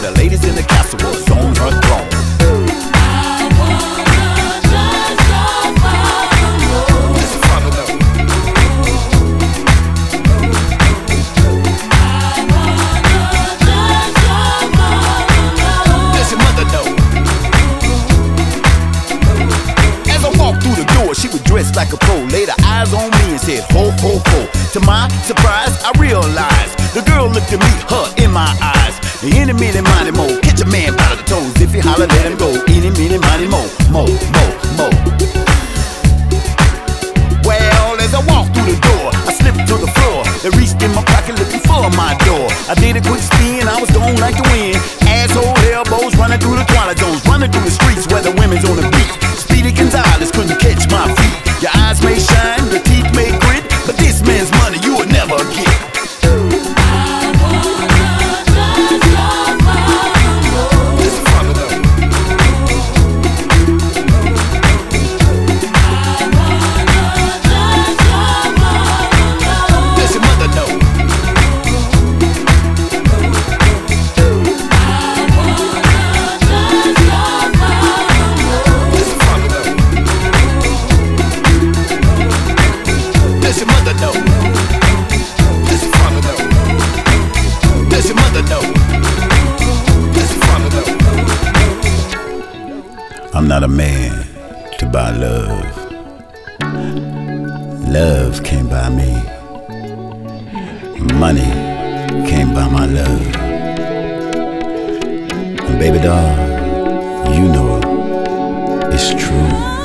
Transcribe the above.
the ladies in the castle was on her throne. She was dressed like a pro, laid her eyes on me and said, ho, ho, ho. To my surprise, I realized the girl looked at me, her in my eyes. The enemy, the mighty mo, catch a man by the toes. If he holler, let him go. Any, meeny, mighty mo, mo, mo, mo. Well, as I walked through the door, I slipped to the floor and reached in my pocket looking for my door. I did a quick spin, I was gone like the wind. Asshole elbows running through the twilight zones, running through the streets where the women's on the beat. Speedy Gonzales couldn't catch my feet. Your eyes may shine, your teeth may grit, but this man's money you will never get. I'm not a man to buy love. Love can't buy me. Money can't buy my love. And baby doll, you know it's true.